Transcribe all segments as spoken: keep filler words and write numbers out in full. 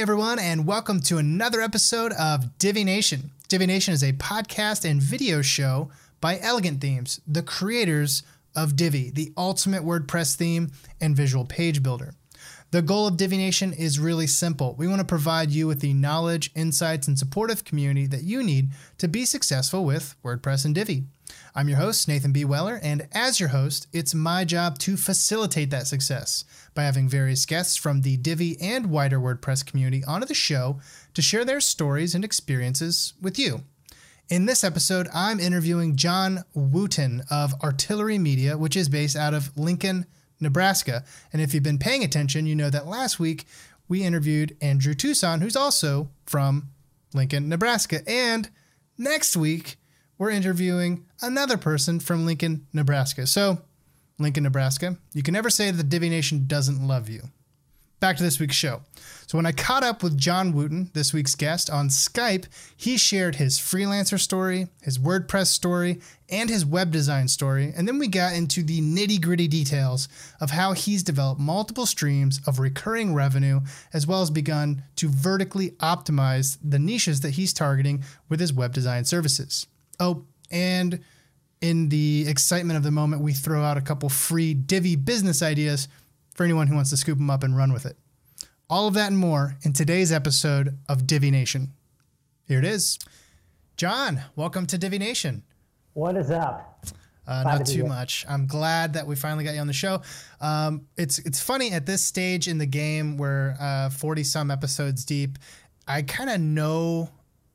everyone, and welcome to another episode of Divi Nation. Divi Nation is a podcast and video show by Elegant Themes, the creators of Divi, the ultimate WordPress theme and visual page builder. The goal of Divi Nation is really simple. We want to provide you with the knowledge, insights, and supportive community that you need to be successful with WordPress and Divi. I'm your host, Nathan B. Weller, and as your host, it's my job to facilitate that success by having various guests from the Divi and wider WordPress community onto the show to share their stories and experiences with you. In this episode, I'm interviewing John Wooten of Artillery Media, which is based out of Lincoln, Nebraska. And if you've been paying attention, you know that last week we interviewed Andrew Tucson, who's also from Lincoln, Nebraska. And next week, we're interviewing another person from Lincoln, Nebraska. So, Lincoln, Nebraska, you can never say that Divi Nation doesn't love you. Back to this week's show. So when I caught up with John Wooten, this week's guest, on Skype, he shared his freelancer story, his WordPress story, and his web design story. And then we got into the nitty-gritty details of how he's developed multiple streams of recurring revenue, as well as begun to vertically optimize the niches that he's targeting with his web design services. Oh, and in the excitement of the moment, we throw out a couple free Divi business ideas for anyone who wants to scoop them up and run with it. All of that and more in today's episode of Divi Nation. Here it is. John, welcome to Divi Nation. What is up? Uh, not too much. I'm glad that we finally got you on the show. Um, it's it's funny at this stage in the game, we're uh, forty some episodes deep. I kind of know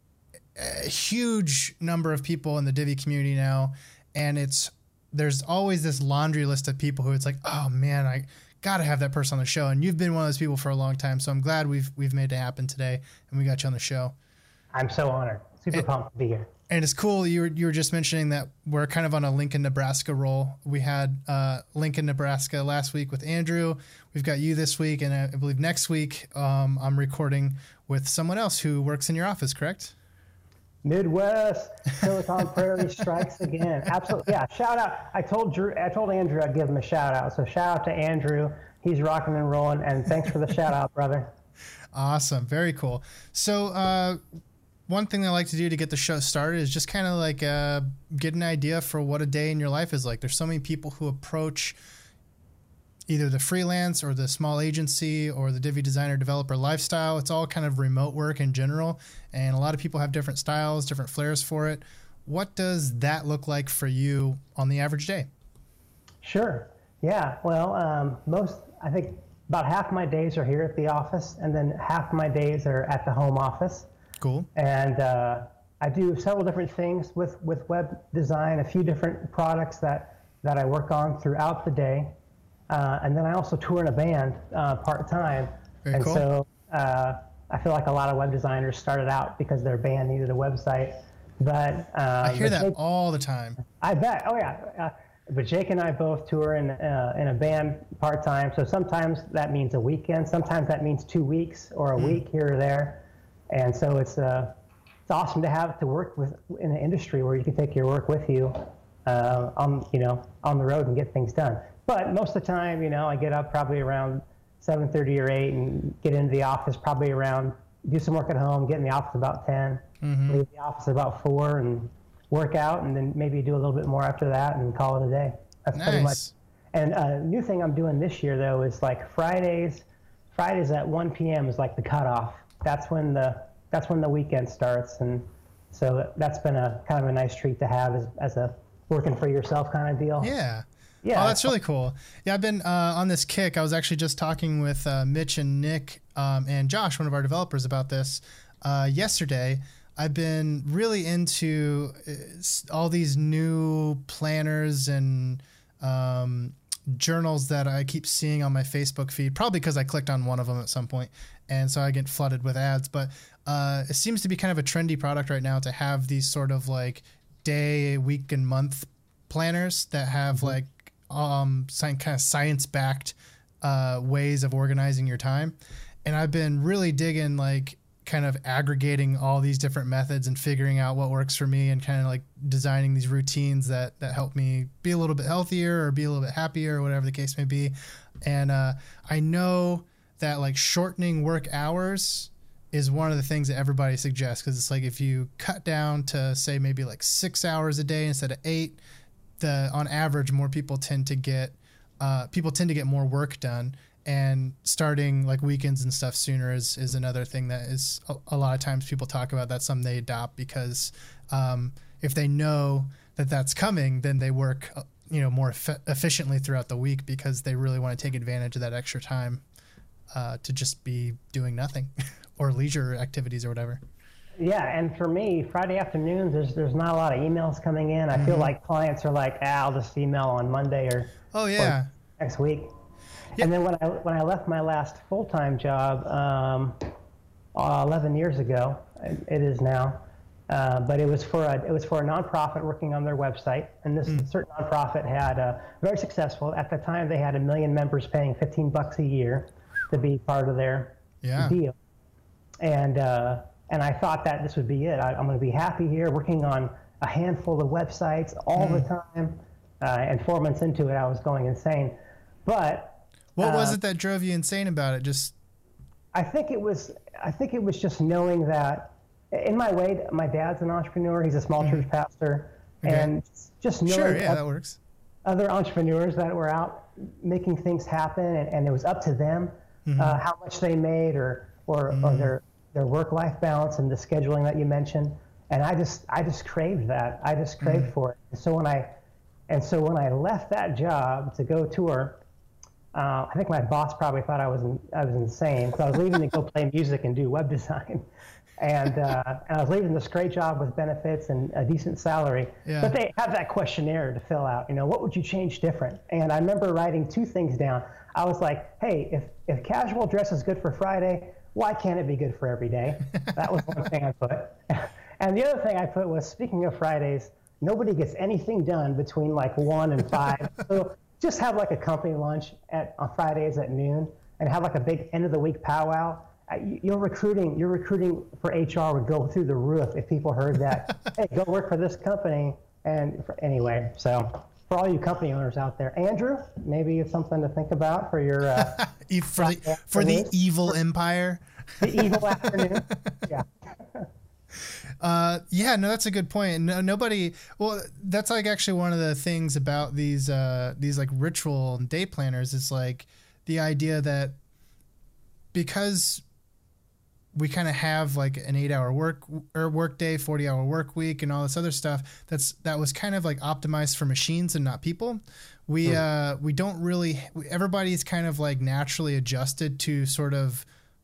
a huge number of people in the Divi community now, and it's there's always this laundry list of people who it's like, oh man, I got to have that person on the show. And you've been one of those people for a long time, so I'm glad we've we've made it happen today, and we got you on the show. I'm so honored. Super and, pumped to be here. And it's cool. You were you were just mentioning that we're kind of on a Lincoln, Nebraska roll. We had uh, Lincoln, Nebraska last week with Andrew. We've got you this week, and I, I believe next week um, I'm recording with someone else who works in your office. Correct? Midwest, Silicon Prairie strikes again. Absolutely, yeah. Shout out. I told Drew, I told Andrew I'd give him a shout out. So shout out to Andrew. He's rocking and rolling, and thanks for the shout out, brother. Awesome, very cool. So uh, one thing I like to do to get the show started is just kind of like uh, get an idea for what a day in your life is like. There's so many people who approach either the freelance or the small agency or the Divi designer developer lifestyle. It's all kind of remote work in general. And a lot of people have different styles, different flares for it. What does that look like for you on the average day? Sure. Yeah. Well, um, most, I think about half my days are here at the office, and then half my days are at the home office. Cool. And uh, I do several different things with, with web design, a few different products that, that I work on throughout the day. Uh, and then I also tour in a band uh, part-time. Very and cool. so uh, I feel like a lot of web designers started out because their band needed a website. But uh, I hear but that Jake, all the time. I bet. Oh, yeah. Uh, but Jake and I both tour in, uh, in a band part-time. So sometimes that means a weekend. Sometimes that means two weeks or a mm. week here or there. And so it's uh, it's awesome to have to work with in an industry where you can take your work with you uh, on, you know, on the road and get things done. But most of the time, you know, I get up probably around seven thirty or eight and get into the office probably around, do some work at home, get in the office about ten, mm-hmm. leave the office about four and work out, and then maybe do a little bit more after that and call it a day. That's nice. Pretty much. And a new thing I'm doing this year, though, is like Fridays, Fridays at one p.m. is like the cutoff. That's when the, that's when the weekend starts. And so that's been a kind of a nice treat to have as, as a working for yourself kind of deal. Yeah. Yeah. Oh, that's really cool. Yeah, I've been uh, on this kick. I was actually just talking with uh, Mitch and Nick um, and Josh, one of our developers, about this uh, yesterday. I've been really into uh, all these new planners and um, journals that I keep seeing on my Facebook feed, probably because I clicked on one of them at some point, and so I get flooded with ads. But uh, it seems to be kind of a trendy product right now to have these sort of like day, week, and month planners that have mm-hmm. like um kind of science-backed uh ways of organizing your time. And I've been really digging like kind of aggregating all these different methods and figuring out what works for me and kind of like designing these routines that that help me be a little bit healthier or be a little bit happier or whatever the case may be. And uh I know that like shortening work hours is one of the things that everybody suggests, because it's like if you cut down to say maybe like six hours a day instead of eight, the on average more people tend to get uh, people tend to get more work done. And starting like weekends and stuff sooner is, is another thing that is a, a lot of times people talk about. That's something they adopt because um, if they know that that's coming, then they work, you know, more eff- efficiently throughout the week because they really want to take advantage of that extra time uh, to just be doing nothing or leisure activities or whatever. Yeah, and for me, Friday afternoons, there's there's not a lot of emails coming in. I mm-hmm. feel like clients are like, ah, I'll just email on Monday or oh yeah or next week. Yep. And then when I when I left my last full-time job um, uh, eleven years ago, it is now, uh, but it was for a it was for a nonprofit working on their website, and this mm. certain nonprofit had uh, very successful. At the time, they had a million members paying fifteen bucks a year to be part of their yeah. deal, and uh, and I thought that this would be it. I, I'm going to be happy here, working on a handful of websites all mm. the time, uh, and four months into it, I was going insane, but. What was it that drove you insane about it? Just, I think it was. I think it was just knowing that, in my way, my dad's an entrepreneur. He's a small mm. church pastor, okay. and just knowing sure, yeah, other, that works. other entrepreneurs that were out making things happen, and, and it was up to them mm-hmm. uh, how much they made, or or, mm. or their their work-life balance and the scheduling that you mentioned. And I just I just craved that. I just craved mm. for it. And so when I and so when I left that job to go tour. Uh, I think my boss probably thought I was in, I was insane. So I was leaving to go play music and do web design, and uh, and I was leaving this great job with benefits and a decent salary. Yeah. But they have that questionnaire to fill out. You know, what would you change different? And I remember writing two things down. I was like, hey, if if casual dress is good for Friday, why can't it be good for every day? That was one thing I put. And the other thing I put was, speaking of Fridays, nobody gets anything done between like one and five. So just have like a company lunch at on Fridays at noon, and have like a big end of the week powwow. You're recruiting. You're recruiting for H R would go through the roof if people heard that. Hey, go work for this company. And for, anyway, so for all you company owners out there, Andrew, maybe it's something to think about for your uh, for the for the evil empire. The evil afternoon. Yeah. Uh, yeah, no, that's a good point. No, nobody, well, that's like actually one of the things about these, uh, these like ritual and day planners is like the idea that because we kind of have like an eight hour work or work day, forty hour work week and all this other stuff, that's, that was kind of like optimized for machines and not people. We, mm. uh, we don't really, everybody's kind of like naturally adjusted to sort of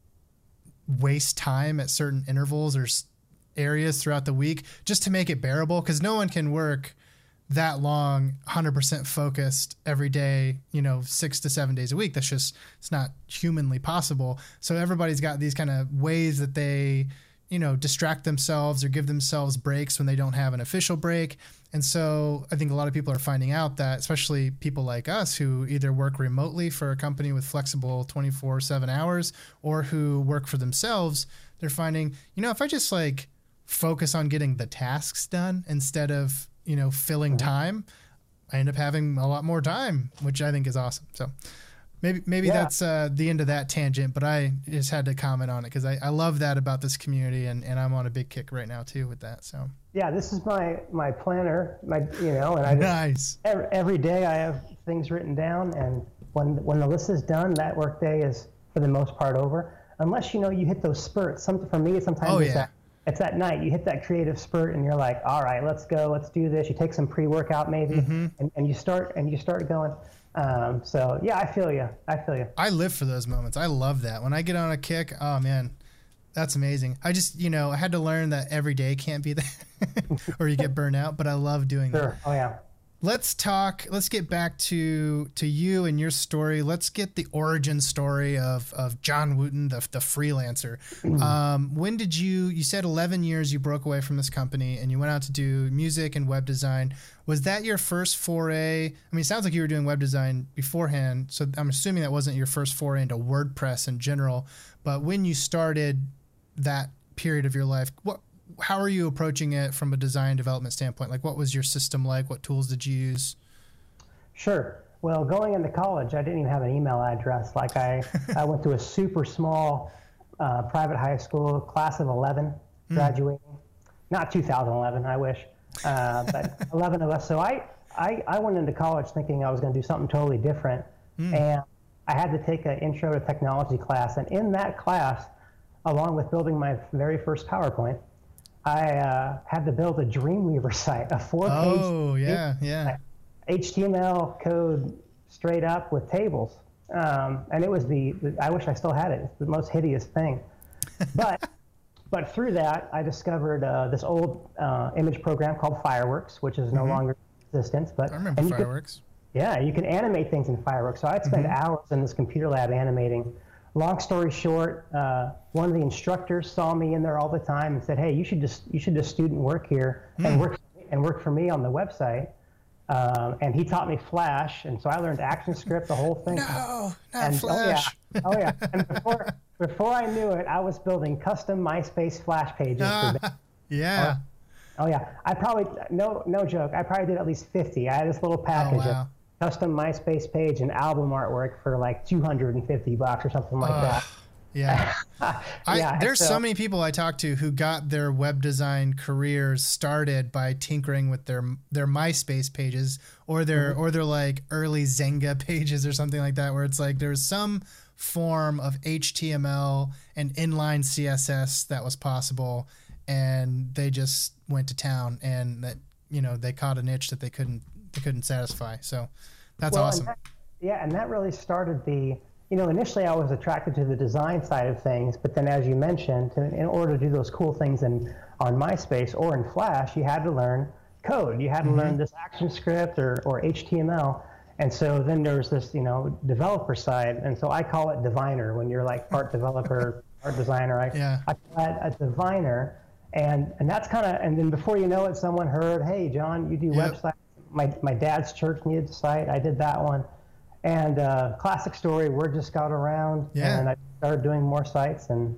waste time at certain intervals or areas throughout the week just to make it bearable, because no one can work that long one hundred percent focused every day, you know, six to seven days a week. That's just, it's not humanly possible. So everybody's got these kind of ways that they, you know, distract themselves or give themselves breaks when they don't have an official break. And so I think a lot of people are finding out that, especially people like us who either work remotely for a company with flexible twenty-four seven hours, or who work for themselves, they're finding, you know, if I just like focus on getting the tasks done instead of, you know, filling time, I end up having a lot more time, which I think is awesome. So maybe, maybe yeah. that's uh, the end of that tangent, but I just had to comment on it because I, I love that about this community, and, and I'm on a big kick right now too with that. So yeah, this is my, my planner, my, you know, and I just, nice. every, every day I have things written down, and when, when the list is done, that work day is for the most part over, unless, you know, you hit those spurts. Some, for me, sometimes oh, it's yeah. that, it's at night. You hit that creative spurt and you're like, all right, let's go, let's do this. You take some pre-workout maybe, mm-hmm. and, and you start and you start going. Um, so yeah, I feel you. I feel you. I live for those moments. I love that. When I get on a kick, oh man, that's amazing. I just, you know, I had to learn that every day can't be that or you get burnt out, but I love doing sure. that. Oh yeah. Let's talk, let's get back to, to you and your story. Let's get the origin story of, of John Wooten, the, the freelancer. Mm-hmm. Um, when did you, you said eleven years you broke away from this company and you went out to do music and web design. Was that your first foray? I mean, it sounds like you were doing web design beforehand, so I'm assuming that wasn't your first foray into WordPress in general, but when you started that period of your life, what, how are you approaching it from a design development standpoint? Like, what was your system like? What tools did you use? Sure. Well, going into college, I didn't even have an email address. Like I, I went to a super small uh, private high school, class of eleven, graduating. Mm. Not two thousand eleven, I wish, uh, but eleven of us. So I, I, I went into college thinking I was going to do something totally different. Mm. And I had to take an intro to technology class. And in that class, along with building my very first PowerPoint, I uh, had to build a Dreamweaver site, a four-page oh, yeah, yeah. H T M L code straight up with tables. Um, and it was the, the, I wish I still had it, it's the most hideous thing. But but through that, I discovered uh, this old uh, image program called Fireworks, which is no mm-hmm. longer in existence. But, I remember Fireworks. Could, yeah, you can animate things in Fireworks. So I'd spend mm-hmm. hours in this computer lab animating. Long story short, uh, one of the instructors saw me in there all the time and said, "Hey, you should just you should do student work here mm. and work and work for me on the website." Um, and he taught me Flash, and so I learned ActionScript, the whole thing. No, not and, Flash. Oh yeah, oh yeah. And before before I knew it, I was building custom MySpace Flash pages. Uh, for yeah. Oh, oh yeah. I probably no no joke. I probably did at least fifty. I had this little package oh, wow. of custom MySpace page and album artwork for like two hundred fifty bucks or something like uh, that. Yeah. I, yeah there's so, so many people I talk to who got their web design careers started by tinkering with their their MySpace pages or their mm-hmm. or their like early Zynga pages or something like that, where it's like there's some form of H T M L and inline C S S that was possible, and they just went to town, and that, you know, they caught a niche that they couldn't they couldn't satisfy. So that's well, awesome. And that, yeah, and that really started the, you know, initially I was attracted to the design side of things, but then as you mentioned, to, in order to do those cool things in on MySpace or in Flash, you had to learn code. You had to mm-hmm. learn this ActionScript or, or H T M L. And so then there's this, you know, developer side. And so I call it diviner when you're like part developer, part designer. I, yeah. I call it a diviner. And, and that's kind of, and then before you know it, someone heard, "Hey, John, you do yep. websites." My, my dad's church needed a site. I did that one. And uh, classic story, word just got around, yeah. and I started doing more sites. And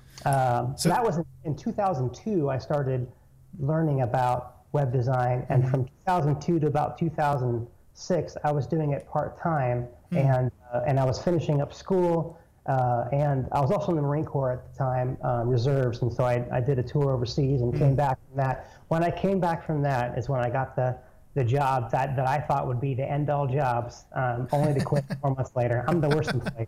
um, so that was in, in two thousand two, I started learning about web design. And mm-hmm. from two thousand two to about two thousand six, I was doing it part-time, mm-hmm. and, uh, and I was finishing up school. Uh, and I was also in the Marine Corps at the time, uh, reserves, and so I, I did a tour overseas and mm-hmm. came back from that. When I came back from that is when I got the the job that, that I thought would be the end-all jobs, um, only to quit four months later. I'm the worst employee.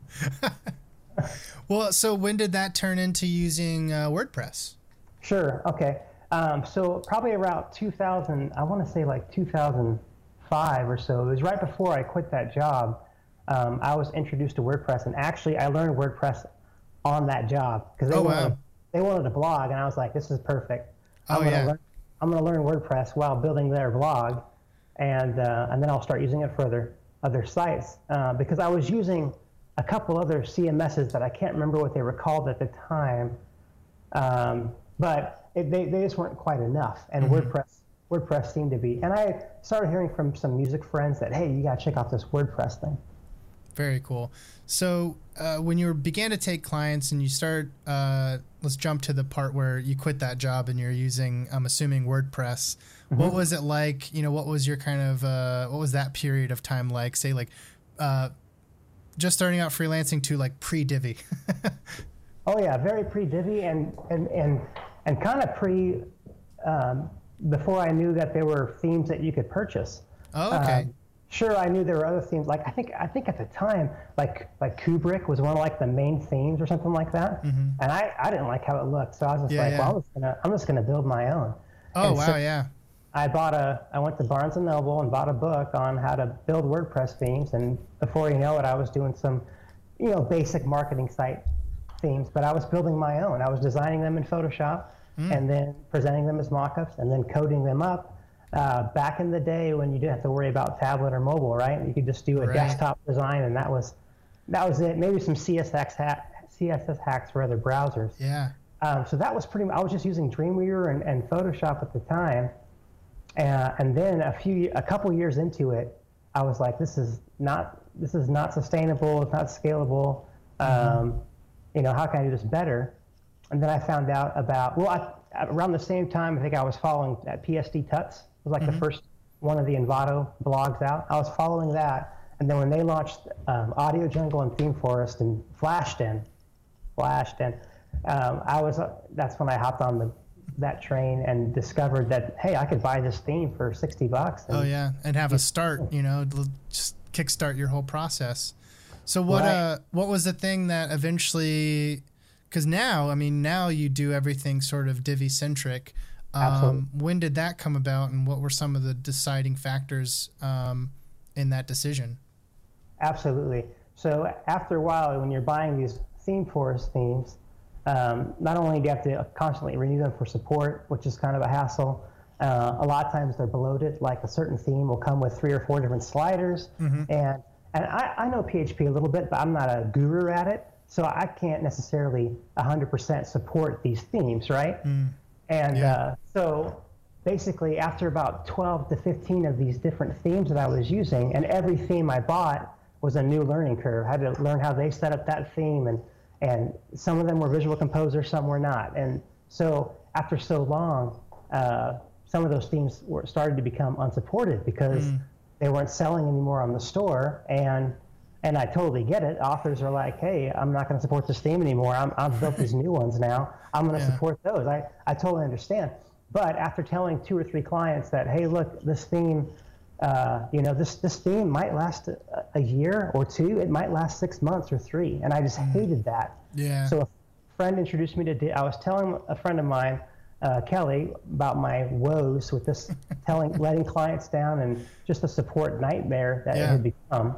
Well, so when did that turn into using uh, WordPress? Sure, okay. Um, so probably around two thousand, I want to say like two thousand five or so. It was right before I quit that job. Um, I was introduced to WordPress, and actually I learned WordPress on that job because they, oh, wanted, wow. they wanted a blog, and I was like, this is perfect. I'm oh, gonna yeah. learn, I'm going to learn WordPress while building their blog. And uh, and then I'll start using it for other, other sites uh, because I was using a couple other C M Ss that I can't remember what they were called at the time, um, but it, they, they just weren't quite enough. And mm-hmm. WordPress WordPress seemed to be. And I started hearing from some music friends that, hey, you got to check out this WordPress thing. Very cool. So uh, when you began to take clients and you start, uh, let's jump to the part where you quit that job and you're using, I'm assuming, WordPress. Mm-hmm. What was it like? You know, what was your kind of, uh, what was that period of time like? Say like uh, just starting out freelancing to like pre-Divi. Oh yeah, very pre-Divi and, and, and, and kind of pre, um, before I knew that there were themes that you could purchase. Oh, okay. Um, Sure, I knew there were other themes. Like I think, I think at the time, like like Kubrick was one of like the main themes or something like that. Mm-hmm. And I, I didn't like how it looked, so I was just yeah, like, yeah. well, I'm just gonna I'm just gonna build my own. Oh and wow, so yeah. I bought a I went to Barnes and Noble and bought a book on how to build WordPress themes, and before you know it, I was doing some, you know, basic marketing site themes. But I was building my own. I was designing them in Photoshop, mm. and then presenting them as mockups, and then coding them up. Uh, back in the day when you didn't have to worry about tablet or mobile, right? You could just do a right. desktop design, and that was that was it. Maybe some C S S, ha- C S S hacks for other browsers. Yeah. Um, so that was pretty. I was just using Dreamweaver and, and Photoshop at the time, uh, and then a few, a couple years into it, I was like, this is not this is not sustainable. It's not scalable. Mm-hmm. Um, you know, how can I do this better? And then I found out about well, I, around the same time, I think I was following at P S D Tuts. It was like mm-hmm. the first one of the Envato blogs out. I was following that, and then when they launched um, Audio Jungle and Theme Forest and Flashdin, Flashdin, um, I was, uh, that's when I hopped on the, that train and discovered that, hey, I could buy this theme for sixty bucks. Oh yeah. And have a start, you know, just kickstart your whole process. So what, Right. uh, what was the thing that eventually, cause now, I mean, now you do everything sort of Divi centric. Absolutely. Um, when did that come about and what were some of the deciding factors, um, in that decision? Absolutely. So after a while, when you're buying these ThemeForest themes, um, not only do you have to constantly renew them for support, which is kind of a hassle, uh, a lot of times they're bloated. Like a certain theme will come with three or four different sliders. Mm-hmm. And and I, I know P H P a little bit, but I'm not a guru at it. So I can't necessarily one hundred percent support these themes, right? Mm. And yeah. uh, so basically after about twelve to fifteen of these different themes that I was using, and every theme I bought was a new learning curve. I had to learn how they set up that theme, and and some of them were Visual Composer, some were not. And so after so long, uh, some of those themes were started to become unsupported because mm. they weren't selling anymore on the store. And and I totally get it. Authors are like, hey, I'm not going to support this theme anymore. I'm, I've built these new ones now. I'm going to yeah. support those. I, I totally understand. But after telling two or three clients that, hey, look, this theme, uh, you know, this, this theme might last a, a year or two. It might last six months or three. And I just mm. hated that. Yeah. So a friend introduced me to, I was telling a friend of mine, uh, Kelly, about my woes with this, telling, letting clients down and just a support nightmare that yeah. it had become.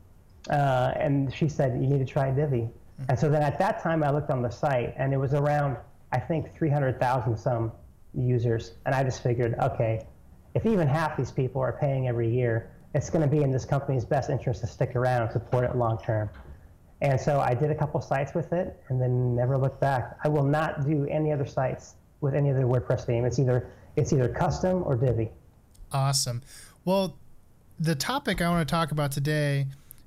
Uh, and she said, you need to try Divi. Mm-hmm. And so then at that time I looked on the site and it was around, I think, three hundred thousand some users. And I just figured, okay, if even half these people are paying every year, it's going to be in this company's best interest to stick around and support it long term. And so I did a couple sites with it and then never looked back. I will not do any other sites with any other WordPress theme. It's either, it's either custom or Divi. Awesome. Well, the topic I want to talk about today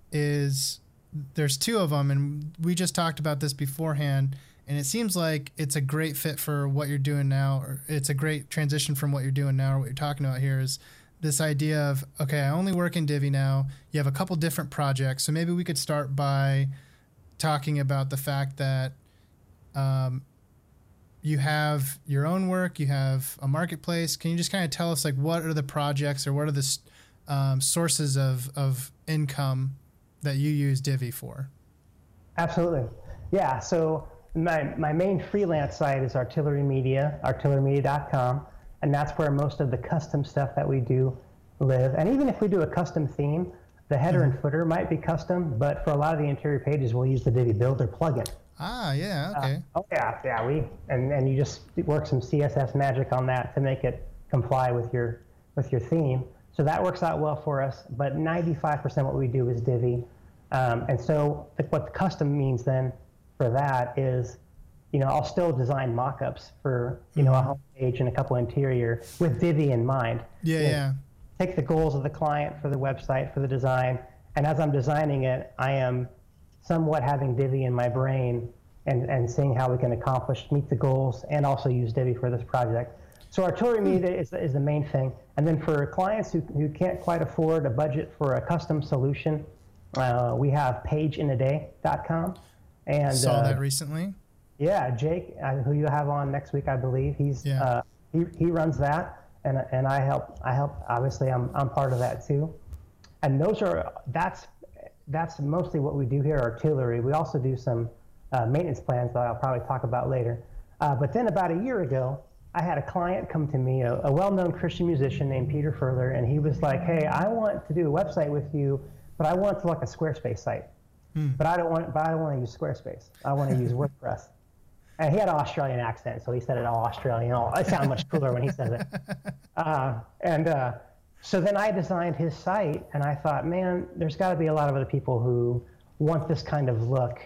is there's two of them, and we just talked about this beforehand, and it seems like it's a great fit for what you're doing now, or it's a great transition from what you're doing now, or what you're talking about here is this idea of, okay, I only work in Divi now. You have a couple different projects, so maybe we could start by talking about the fact that um, you have your own work, you have a marketplace. Can you just kind of tell us, like, what are the projects or what are the um, sources of, of income that you use Divi for? Absolutely. Yeah. So my, my main freelance site is Artillery Media, artillery media dot com. And that's where most of the custom stuff that we do live. And even if we do a custom theme, the header mm-hmm. and footer might be custom, but for a lot of the interior pages, we'll use the Divi Builder plugin. Ah, yeah. Okay. Uh, oh yeah. Yeah. We, and, and you just work some C S S magic on that to make it comply with your, with your theme. So that works out well for us, but ninety-five percent what we do is Divi. Um, and so what the custom means then for that is, you know, I'll still design mock-ups for, you know, a home page and a couple interior with Divi in mind. Yeah, you know, yeah. Take the goals of the client for the website, for the design, and as I'm designing it, I am somewhat having Divi in my brain and, and seeing how we can accomplish, meet the goals, and also use Divi for this project. So Artillery Media is, is the main thing. And then for clients who, who can't quite afford a budget for a custom solution, uh, we have page in a day dot com. And saw uh, that recently. Yeah, Jake, uh, who you have on next week, I believe, he's yeah. uh, he he runs that, and and I help I help. Obviously, I'm I'm part of that too. And those are that's that's mostly what we do here at Artillery. We also do some uh, maintenance plans that I'll probably talk about later. Uh, but then about a year ago, I had a client come to me, a, a well-known Christian musician named Peter Furler, and he was like, "Hey, I want to do a website with you, but I want to like a Squarespace site, hmm. but I don't want, but I don't want to use Squarespace. I want to use WordPress." And he had an Australian accent, so he said it all Australian. Oh, it sounded much cooler when he says it. Uh, and uh, so then I designed his site, and I thought, man, there's got to be a lot of other people who want this kind of look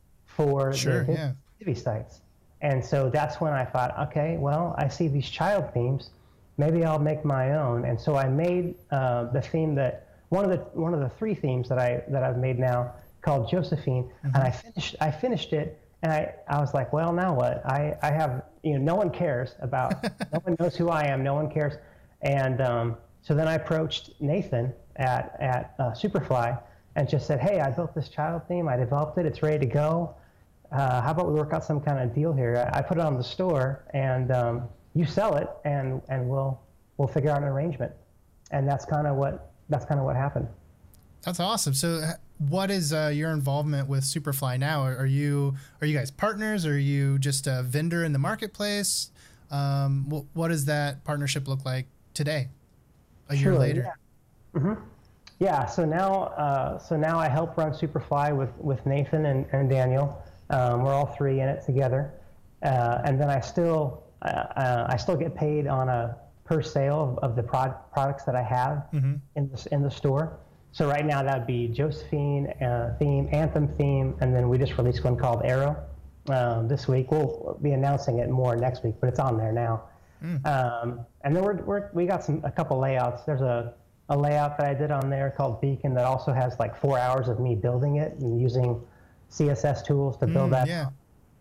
for sure, the yeah. Divi sites. And so that's when I thought, okay, well, I see these child themes. Maybe I'll make my own. And so I made uh, the theme that one of the one of the three themes that I that I've made now called Josephine, mm-hmm. and I finished I finished it. And I, I was like, well, now what? I, I have, you know, no one cares about, no one knows who I am, no one cares. And um, so then I approached Nathan at, at uh, Superfly and just said, hey, I built this child theme, I developed it, it's ready to go. uh, how about we work out some kind of deal here? I, I put it on the store, and um, you sell it, and and we'll we'll figure out an arrangement. And that's kind of what that's kind of what happened. That's awesome. So, what is uh, your involvement with Superfly now? Are, are you are you guys partners? Or are you just a vendor in the marketplace? Um, what, what does that partnership look like today, a sure, year later? Yeah. Mm-hmm. Yeah. So now, uh, so now I help run Superfly with with Nathan and, and Daniel. Um, we're all three in it together, uh, and then I still uh, uh, I still get paid on a per sale of, of the prod, products that I have mm-hmm. in the in the store. So right now that would be Josephine uh, theme, Anthem theme, and then we just released one called Arrow um, this week. We'll be announcing it more next week, but it's on there now. Mm. Um, and then we're, we're we got some a couple layouts. There's a, a layout that I did on there called Beacon that also has like four hours of me building it and using C S S tools to build mm, that. Yeah.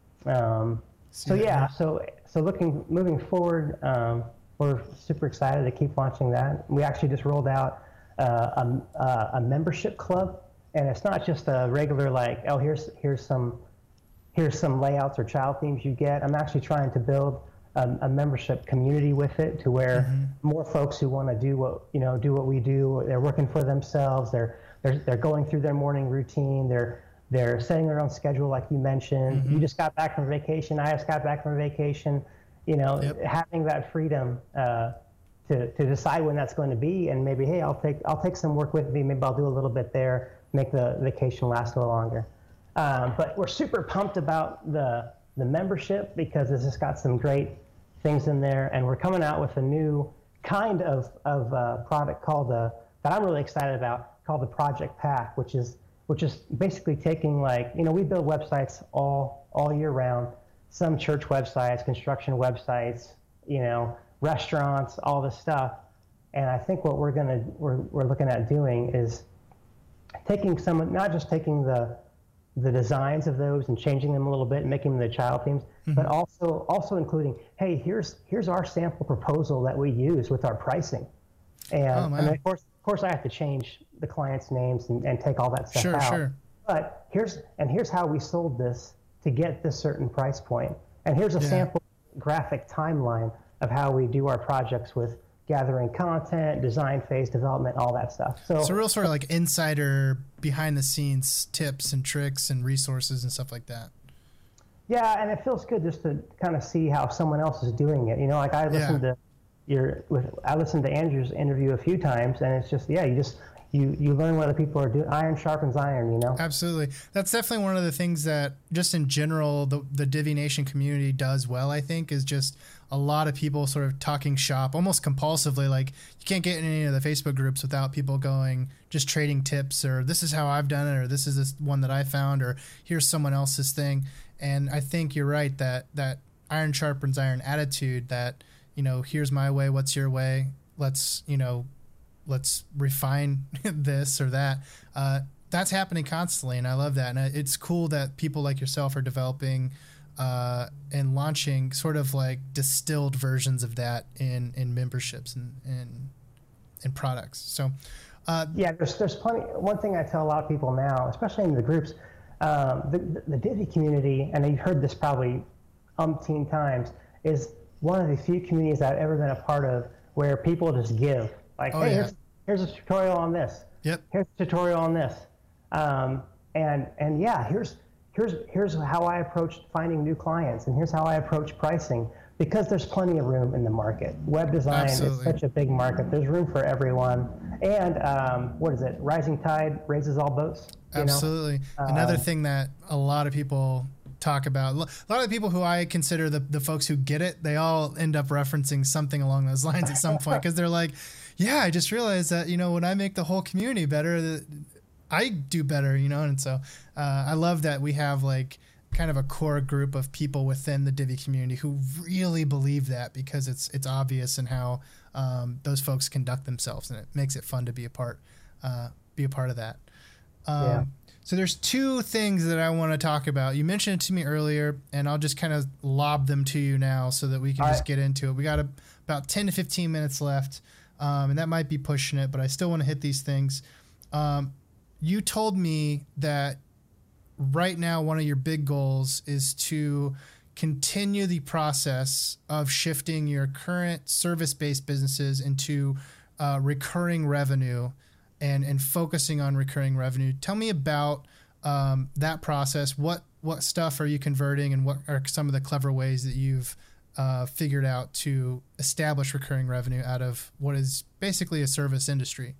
Um, so yeah, yeah, so so looking moving forward, um, we're super excited to keep launching that. We actually just rolled out Uh, a, uh, a membership club, and it's not just a regular like, oh, here's here's some here's some layouts or child themes you get. I'm actually trying to build a, a membership community with it, to where mm-hmm. more folks who want to do what you know do what we do. They're working for themselves. They're they're they're going through their morning routine. They're they're setting their own schedule, like you mentioned. Mm-hmm. You just got back from vacation. I just got back from vacation. You know, yep. having that freedom. Uh, To, to decide when that's going to be, and maybe, hey, I'll take I'll take some work with me. Maybe I'll do a little bit there, make the vacation last a little longer. Um, but we're super pumped about the the membership because it's just got some great things in there, and we're coming out with a new kind of of uh, product called the that I'm really excited about, called the Project Pack, which is which is basically taking, like, you know, we build websites all all year round, some church websites, construction websites, you know, restaurants, all this stuff. And I think what we're gonna we're we're looking at doing is taking some, not just taking the the designs of those and changing them a little bit and making them the child themes, mm-hmm. but also also including, hey, here's here's our sample proposal that we use with our pricing. And, oh, and of course of course I have to change the clients' names and, and take all that stuff sure, out. Sure. But here's and here's how we sold this to get this certain price point. And here's a yeah. sample graphic timeline of how we do our projects with gathering content, design phase, development, all that stuff. So it's a real sort of like insider behind the scenes tips and tricks and resources and stuff like that. Yeah, and it feels good just to kind of see how someone else is doing it. You know, like I listened yeah. to your, with, I listened to Andrew's interview a few times, and it's just, yeah, you just, you you learn what other people are doing. Iron sharpens iron, you know? Absolutely. That's definitely one of the things that just in general, the, the Divi Nation community does well, I think, is just a lot of people sort of talking shop almost compulsively. Like, you can't get in any of the Facebook groups without people going, just trading tips, or this is how I've done it, or this is this one that I found, or here's someone else's thing. And I think you're right that that iron sharpens iron attitude, that, you know, here's my way, what's your way? Let's, you know, let's refine this or that. Uh, that's happening constantly, and I love that. And it's cool that people like yourself are developing uh, and launching sort of like distilled versions of that in, in memberships and, and, and products. So, uh, yeah, there's, there's plenty. One thing I tell a lot of people now, especially in the groups, um, the, the, the Divi community, and you've heard this probably umpteen times, is one of the few communities I've ever been a part of where people just give. Like, oh, hey, yeah. here's, here's a tutorial on this. Yep. Here's a tutorial on this. Um, and and yeah, here's here's here's how I approached finding new clients, and here's how I approach pricing, because there's plenty of room in the market. Web design Absolutely. Is such a big market. There's room for everyone. And um, what is it? Rising tide raises all boats. Absolutely. Know? Another um, thing that a lot of people talk about, a lot of the people who I consider the, the folks who get it, they all end up referencing something along those lines at some point, because they're like, yeah, I just realized that, you know, when I make the whole community better, I do better, you know. And so uh, I love that we have like kind of a core group of people within the Divi community who really believe that, because it's it's obvious in how um, those folks conduct themselves, and it makes it fun to be a part uh, be a part of that. Um, yeah. So there's two things that I want to talk about. You mentioned it to me earlier, and I'll just kind of lob them to you now so that we can All just right. get into it. We got a, about ten to fifteen minutes left, um, and that might be pushing it, but I still want to hit these things. Um, you told me that right now one of your big goals is to continue the process of shifting your current service-based businesses into uh, recurring revenue and, and focusing on recurring revenue. Tell me about um, that process. What what stuff are you converting, and what are some of the clever ways that you've uh, figured out to establish recurring revenue out of what is basically a service industry?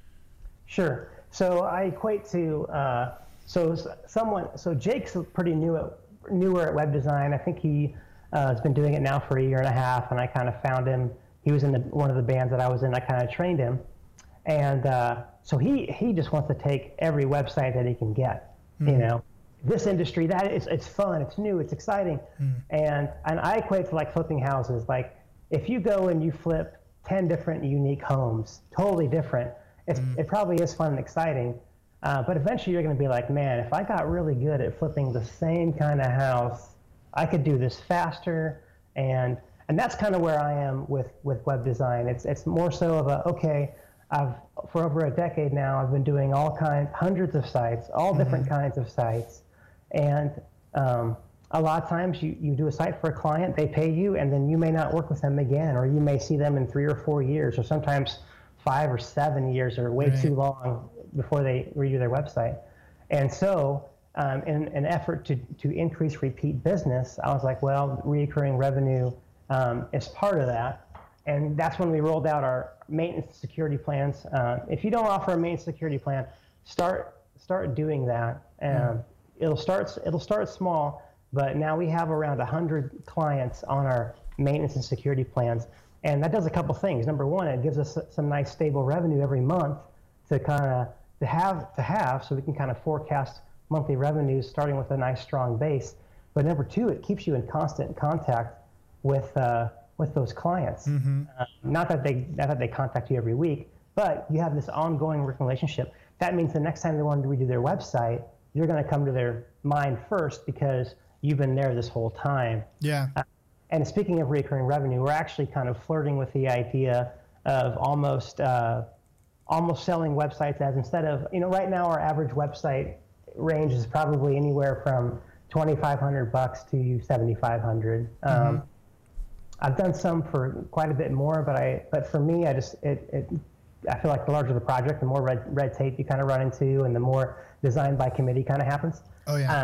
Sure. So I equate to uh, so someone. So Jake's pretty new at newer at web design. I think he uh, has been doing it now for a year and a half, and I kind of found him. He was in the, one of the bands that I was in. I kind of trained him, and uh, so he he just wants to take every website that he can get. Mm-hmm. You know, this industry, that is, it's fun, it's new, it's exciting, mm-hmm. and and I equate to like flipping houses. Like if you go and you flip ten different unique homes, totally different, it's, mm-hmm. it probably is fun and exciting. Uh, but eventually you're going to be like, man, if I got really good at flipping the same kind of house, I could do this faster. And and that's kind of where I am with, with web design. It's it's more so of a, okay, I've for over a decade now, I've been doing all kinds, hundreds of sites, all mm-hmm. different kinds of sites. And um, a lot of times you, you do a site for a client, they pay you, and then you may not work with them again, or you may see them in three or four years, or sometimes five or seven years, or way right. too long before they redo their website. And so um, in an effort to, to increase repeat business, I was like, well, recurring revenue um, is part of that. And that's when we rolled out our maintenance security plans. Uh, if you don't offer a maintenance security plan, start start doing that. Um, mm. It'll start it'll start small, but now we have around one hundred clients on our maintenance and security plans. And that does a couple things. Number one, it gives us some nice stable revenue every month to kind of to have to have, so we can kind of forecast monthly revenues starting with a nice strong base. But number two, it keeps you in constant contact with uh, with those clients. Mm-hmm. Uh, not that they not that they contact you every week, but you have this ongoing working relationship. That means the next time they want to redo their website, you're going to come to their mind first because you've been there this whole time. Yeah. Uh, and speaking of recurring revenue, we're actually kind of flirting with the idea of almost uh, almost selling websites as, instead of, you know, right now our average website range is probably anywhere from twenty-five hundred bucks to seventy-five hundred. Mm-hmm. Um, I've done some for quite a bit more, but I but for me, I just it, it I feel like the larger the project, the more red red tape you kind of run into, and the more design by committee kind of happens. Oh yeah. Uh,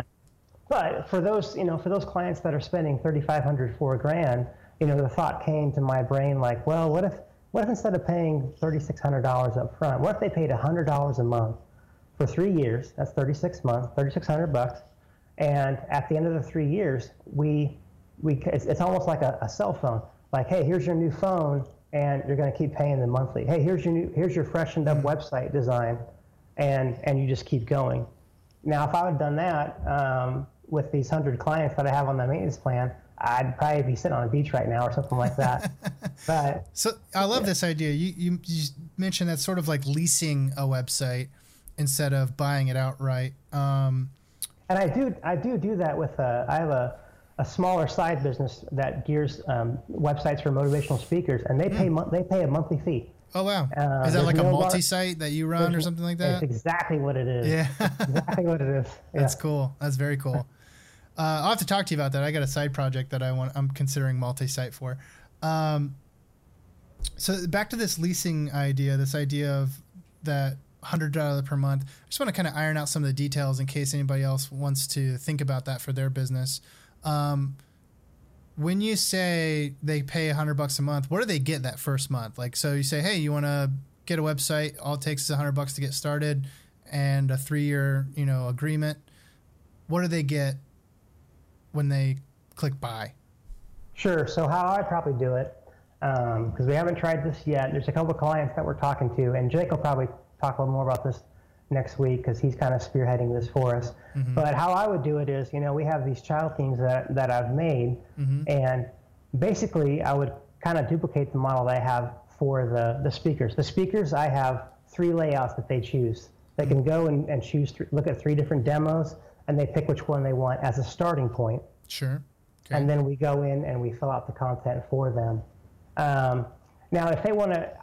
but for those, you know, for those clients that are spending thirty-five hundred, four grand, you know, the thought came to my brain like, well, what if what if instead of paying thirty-six hundred dollars up front, what if they paid one hundred dollars a month for three years? That's thirty-six months, thirty-six hundred bucks, and at the end of the three years, we we it's, it's almost like a, a cell phone. Like, hey, here's your new phone, and you're going to keep paying them monthly. Hey, here's your new here's your freshened up website design, and and you just keep going. Now, if I had done that um, with these hundred clients that I have on the maintenance plan, I'd probably be sitting on a beach right now or something like that. But so I love yeah. this idea. You, you you mentioned that's sort of like leasing a website instead of buying it outright. Um, and I do I do do that with a, I have a, a smaller side business that gears um, websites for motivational speakers, and they pay mm. they pay a monthly fee. Oh wow! Uh, Is that like no a multi-site that you run or something like that? That's exactly what it is. Yeah, exactly what it is. Yeah. That's cool. That's very cool. Uh, I'll have to talk to you about that. I got a side project that I want. I'm considering multi-site for. Um, so back to this leasing idea, this idea of that one hundred dollars per month. I just want to kind of iron out some of the details in case anybody else wants to think about that for their business. Um, when you say they pay a hundred bucks a month, what do they get that first month? Like, so you say, hey, you want to get a website? All it takes is a hundred bucks to get started, and a three-year, you know, agreement. What do they get when they click buy? Sure. So how I probably do it, because um, we haven't tried this yet. There's a couple of clients that we're talking to, and Jake will probably talk a little more about this next week because he's kind of spearheading this for us. Mm-hmm. But how I would do it is, you know, we have these child themes that, that I've made, mm-hmm. and basically I would kind of duplicate the model that I have for the, the speakers. The speakers, I have three layouts that they choose. They mm-hmm. can go and, and choose, th- look at three different demos, and they pick which one they want as a starting point. Sure. Okay. And then we go in and we fill out the content for them. Um, now, if they want to, I'm,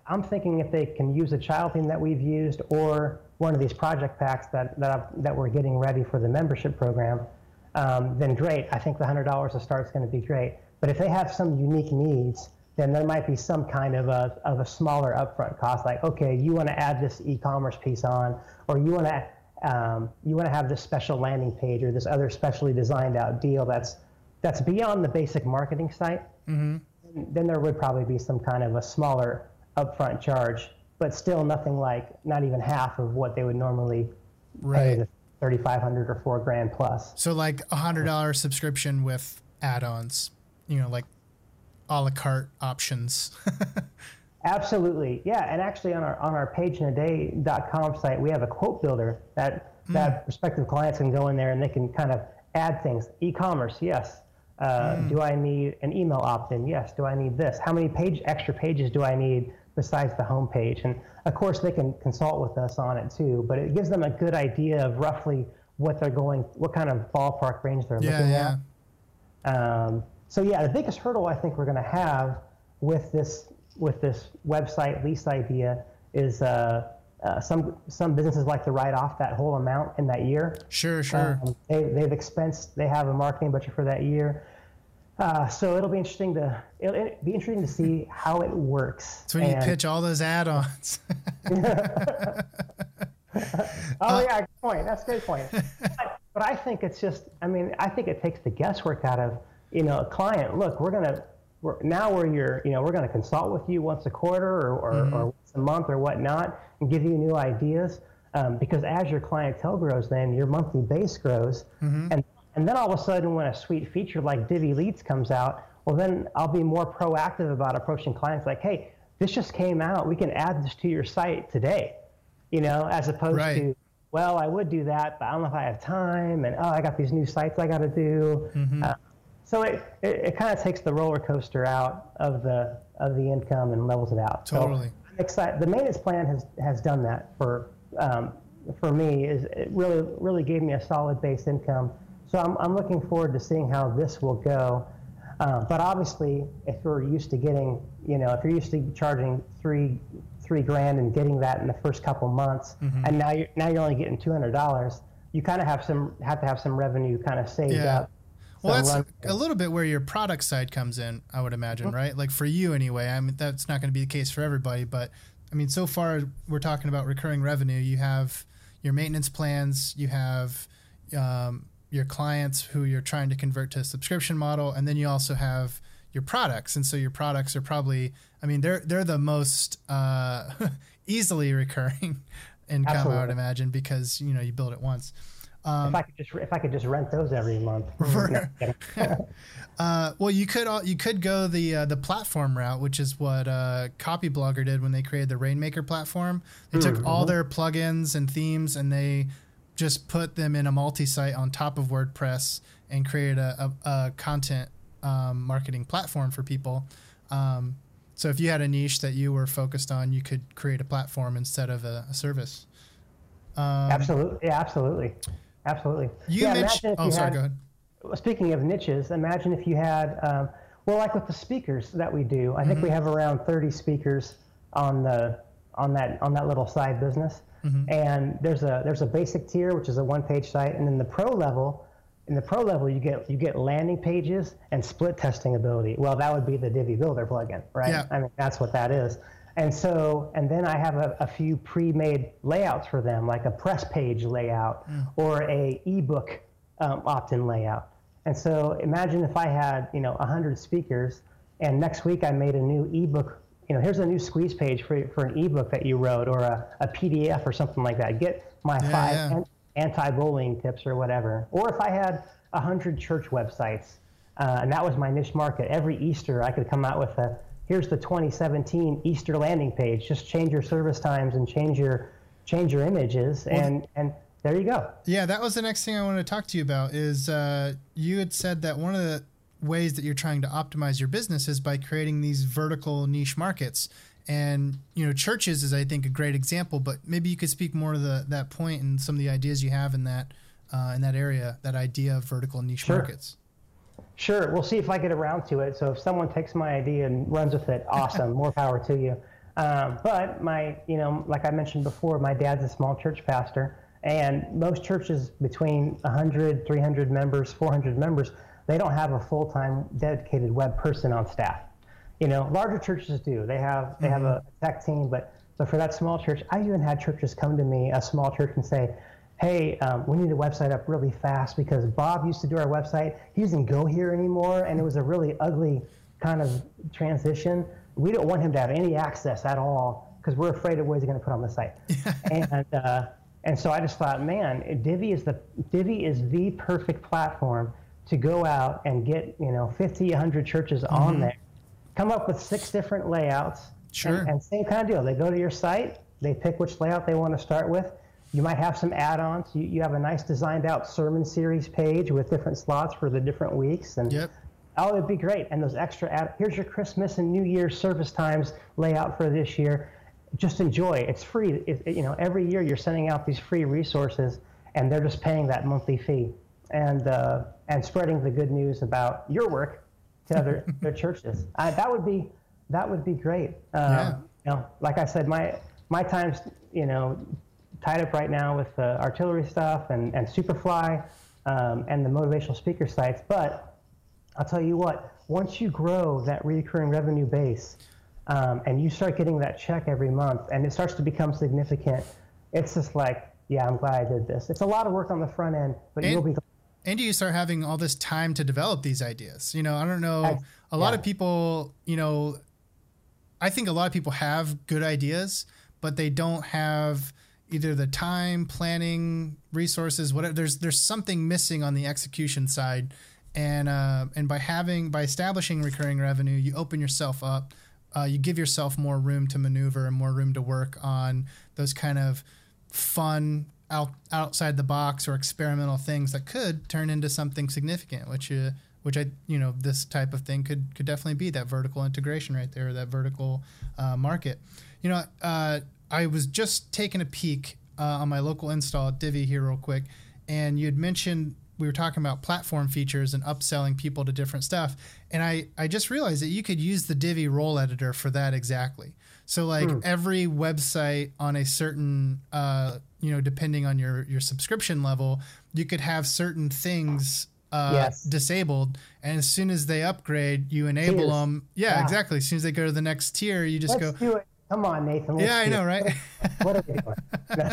I'm thinking if they can use a child theme that we've used or one of these project packs that that, I've, that we're getting ready for the membership program, um, then great. I think the one hundred dollars a start is going to be great. But if they have some unique needs, then there might be some kind of a of a smaller upfront cost. Like, okay, you want to add this e-commerce piece on, or you want to um, you want to have this special landing page or this other specially designed out deal that's that's beyond the basic marketing site. Mm-hmm. Then there would probably be some kind of a smaller upfront charge, but still nothing like not even half of what they would normally right. pay the thirty-five hundred or four grand plus. So like a hundred dollar subscription with add-ons, you know, like a la carte options. Absolutely. Yeah. And actually on our, on our page in a day dot com site, we have a quote builder that, mm. that prospective clients can go in there and they can kind of add things. E-commerce. Yes. Uh, mm. Do I need an email opt-in? Yes. Do I need this? How many page extra pages do I need besides the home page? And of course they can consult with us on it too, but it gives them a good idea of roughly what they're going, what kind of ballpark range they're yeah, looking yeah. at. Um, so yeah, the biggest hurdle I think we're going to have with this, with this website lease idea is, uh, uh, some, some businesses like to write off that whole amount in that year. Sure, sure. Um, they, they've expensed, they have a marketing budget for that year. Uh, so it'll be interesting to it'll, it'll be interesting to see how it works. So when and, you pitch all those add-ons. oh uh, yeah, good point. That's a great point. but, but I think it's just, I mean, I think it takes the guesswork out of, you know, a client. Look, we're gonna we're, now we're your, you know, we're gonna consult with you once a quarter or or, mm-hmm. or once a month or whatnot, and give you new ideas. Um, because as your clientele grows, then your monthly base grows, mm-hmm. and And then all of a sudden, when a sweet feature like Divi Leads comes out, well, then I'll be more proactive about approaching clients like, hey, this just came out. We can add this to your site today, you know, as opposed right. to, well, I would do that, but I don't know if I have time. And, oh, I got these new sites I got to do. Mm-hmm. Uh, so it, it, it kind of takes the roller coaster out of the of the income and levels it out. Totally. So I'm excited. The maintenance plan has, has done that for um, for me. Is it really, really gave me a solid base income. So I'm, I'm looking forward to seeing how this will go. Uh, but obviously, if you're used to getting, you know, if you're used to charging three, three grand and getting that in the first couple months, mm-hmm. and now you're now you're only getting two hundred dollars, you kind of have some have to have some revenue kind of saved yeah. up. Well, that's run- a little bit where your product side comes in, I would imagine, mm-hmm. right? Like for you anyway. I mean, that's not going to be the case for everybody, but I mean, so far we're talking about recurring revenue. You have your maintenance plans, you have um, your clients who you're trying to convert to a subscription model, and then you also have your products. And so your products are probably, I mean, they're they're the most uh, easily recurring income, Absolutely. I would imagine, because you know you build it once. Um, if I could just if I could just rent those every month. uh, well, you could all, you could go the uh, the platform route, which is what uh, Copyblogger did when they created the Rainmaker platform. They mm-hmm. took all their plugins and themes and they just put them in a multi-site on top of WordPress and created a, a, a content um, marketing platform for people. Um, so if you had a niche that you were focused on, you could create a platform instead of a, a service. Um, absolutely. Yeah, absolutely. Absolutely. You yeah, mentioned, oh, you sorry, had, go ahead. Speaking of niches, imagine if you had, um, well, like with the speakers that we do, I mm-hmm. think we have around thirty speakers on the on that on that little side business. Mm-hmm. And there's a there's a basic tier, which is a one-page site, and then the pro level, in the pro level, you get you get landing pages and split testing ability. Well, that would be the Divi Builder plugin, right? Yeah. I mean, that's what that is. And so, and then I have a, a few pre-made layouts for them, like a press page layout mm. or a ebook um, opt-in layout. And so, imagine if I had, you know, one hundred speakers, and next week I made a new ebook. You know, here's a new squeeze page for for an ebook that you wrote, or a, a P D F or something like that. Get my yeah, five yeah. an, anti-bullying tips or whatever. Or if I had one hundred church websites, uh, and that was my niche market. Every Easter, I could come out with a, here's the twenty seventeen Easter landing page. Just change your service times and change your change your images, well, and and there you go. Yeah, that was the next thing I wanted to talk to you about. Is uh, you had said that one of the ways that you're trying to optimize your business is by creating these vertical niche markets. And, you know, churches is, I think, a great example, but maybe you could speak more to the, that point and some of the ideas you have in that, uh, in that area, that idea of vertical niche sure. markets. Sure. We'll see if I get around to it. So if someone takes my idea and runs with it, awesome. More power to you. Um, but my, you know, like I mentioned before, my dad's a small church pastor, and most churches between one hundred, three hundred members, four hundred members, they don't have a full-time dedicated web person on staff. You know, larger churches do. They have they mm-hmm. have a tech team, but but for that small church, I even had churches come to me, a small church, and say, hey, um, we need a website up really fast because Bob used to do our website. He doesn't go here anymore, and it was a really ugly kind of transition. We don't want him to have any access at all because we're afraid of what he's going to put on the site. and uh, and so I just thought, man, Divi is the Divi is the perfect platform to go out and get, you know, fifty, one hundred churches mm-hmm. on there, come up with six different layouts. Sure. And, and same kind of deal. They go to your site, they pick which layout they want to start with. You might have some add-ons. You, you have a nice designed out sermon series page with different slots for the different weeks. And yep. oh, it'd be great. And those extra add, here's your Christmas and New Year's service times layout for this year. Just enjoy. It's free. It, it, you know, every year you're sending out these free resources, and they're just paying that monthly fee and uh, and spreading the good news about your work to other their churches. I, that would be that would be great. Um, yeah. You know, like I said, my my time's you know tied up right now with the artillery stuff and and Superfly um, and the motivational speaker sites, but I'll tell you what, once you grow that recurring revenue base um, and you start getting that check every month and it starts to become significant, it's just like, yeah, I'm glad I did this. It's a lot of work on the front end, but and, you'll be... And you start having all this time to develop these ideas. You know, I don't know, I, a lot yeah. of people, you know, I think a lot of people have good ideas, but they don't have either the time, planning, resources, whatever. There's there's something missing on the execution side. And uh, and by having by establishing recurring revenue, you open yourself up. Uh, you give yourself more room to maneuver and more room to work on those kind of fun, out outside the box or experimental things that could turn into something significant. Which uh, which I you know this type of thing could could definitely be that vertical integration right there, that vertical uh, market. You know, uh, I was just taking a peek uh, on my local install at Divi here real quick, and you had mentioned. We were talking about platform features and upselling people to different stuff. And I, I just realized that you could use the Divi role editor for that exactly. So like mm. every website on a certain, uh, you know, depending on your, your subscription level, you could have certain things uh, yes. disabled. And as soon as they upgrade, you enable Tiers. them. Yeah, yeah, exactly. As soon as they go to the next tier, you just Let's go. Do it. Come on, Nathan. Let's yeah, I know, right? What are we doing?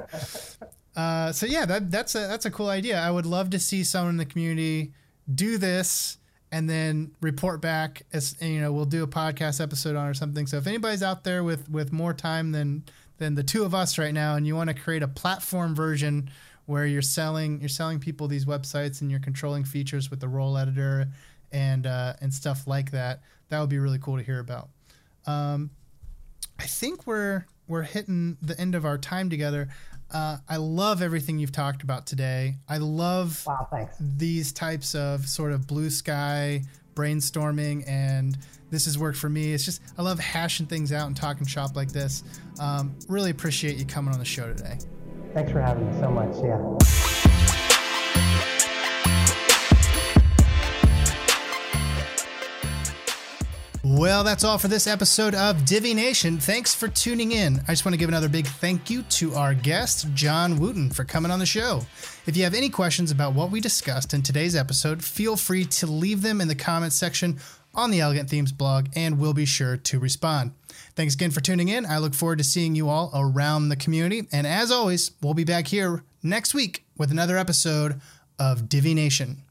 Uh, so yeah, that that's a that's a cool idea. I would love to see someone in the community do this and then report back. As you know, we'll do a podcast episode on or something. So if anybody's out there with with more time than than the two of us right now, and you want to create a platform version where you're selling you're selling people these websites and you're controlling features with the role editor and uh, and stuff like that, that would be really cool to hear about. Um, I think we're we're hitting the end of our time together. Uh, I love everything you've talked about today. I love wow, thanks. these types of sort of blue sky brainstorming, and this has worked for me. It's just, I love hashing things out and talking shop like this. Um, really appreciate you coming on the show today. Thanks for having me so much. Yeah. Well, that's all for this episode of Divi Nation. Thanks for tuning in. I just want to give another big thank you to our guest, John Wooten, for coming on the show. If you have any questions about what we discussed in today's episode, feel free to leave them in the comments section on the Elegant Themes blog, and we'll be sure to respond. Thanks again for tuning in. I look forward to seeing you all around the community. And as always, we'll be back here next week with another episode of Divi Nation.